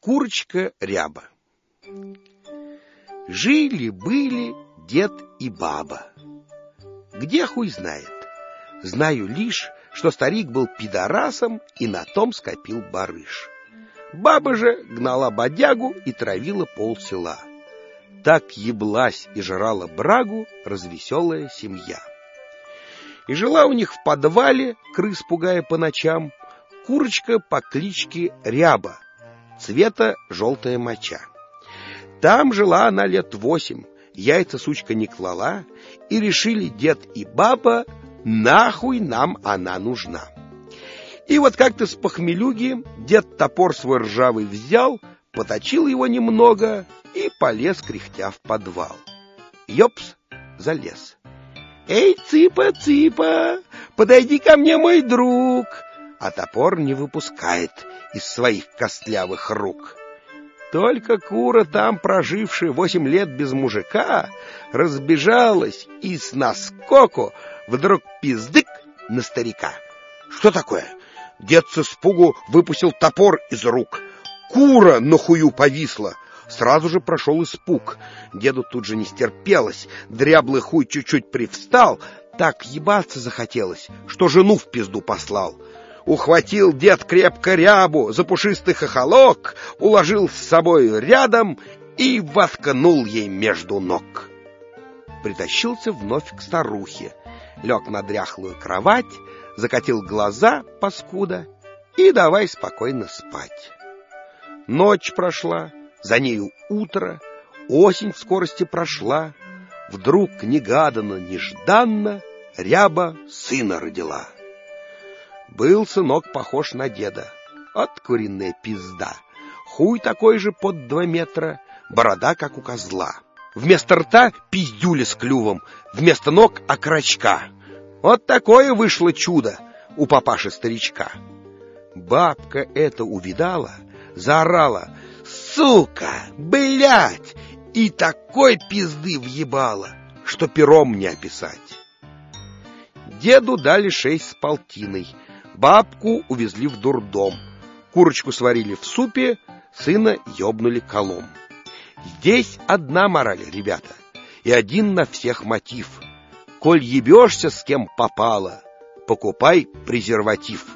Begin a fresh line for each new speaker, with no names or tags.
Курочка Ряба. Жили-были дед и баба. Где хуй знает. Знаю лишь, что старик был пидорасом и на том скопил барыш. Баба же гнала бодягу и травила полсела. Так еблась и жрала брагу развеселая семья. И жила у них в подвале, крыс пугая по ночам, курочка по кличке Ряба, цвета желтая моча. Там жила она лет 8, яйца сучка не клала, и решили дед и баба, нахуй нам она нужна. И вот как-то с похмелюги дед топор свой ржавый взял, поточил его немного и полез кряхтя в подвал. Ёпс, залез. «Эй, цыпа-цыпа, подойди ко мне, мой друг!» А топор не выпускает из своих костлявых рук. Только кура, там прожившая 8 лет без мужика, разбежалась и с наскоку вдруг пиздык на старика. Что такое? Дед с испугу выпустил топор из рук. Кура на хую повисла. Сразу же прошел испуг. Деду тут же не стерпелось. Дряблый хуй чуть-чуть привстал. Так ебаться захотелось, что жену в пизду послал. Ухватил дед крепко Рябу за пушистый хохолок, уложил с собой рядом и воткнул ей между ног. Притащился вновь к старухе, лег на дряхлую кровать, закатил глаза, паскуда, и давай спокойно спать. Ночь прошла, за нею утро, осень в скорости прошла. Вдруг негаданно-нежданно Ряба сына родила. Был сынок похож на деда, от куриная пизда, хуй такой же под 2 метра, борода как у козла. Вместо рта пиздюля с клювом, вместо ног окорочка. Вот такое вышло чудо у папаши-старичка. Бабка это увидала, заорала: «Сука, блядь!» и такой пизды въебала, что пером не описать. Деду дали 6 с полтиной, бабку увезли в дурдом, курочку сварили в супе, сына ёбнули колом. Здесь одна мораль, ребята, и один на всех мотив. Коль ебешься с кем попало, покупай презерватив.